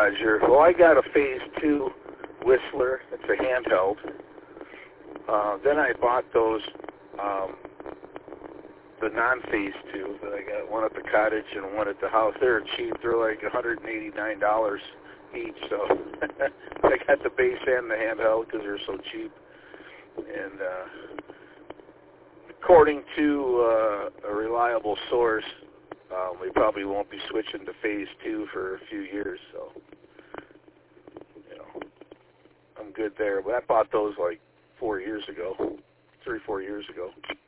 Roger. Well, I got a Phase 2 Whistler. It's a handheld. Then I bought those, the non-Phase 2. But I got one at the cottage and one at the house. They're cheap. They're like $189 each. So I got the base and the handheld because they're so cheap. And according to a reliable source, we probably won't be switching to Phase 2 for a few years. So, you know, I'm good there. But I bought those like 4 years ago, 3 or 4 years ago.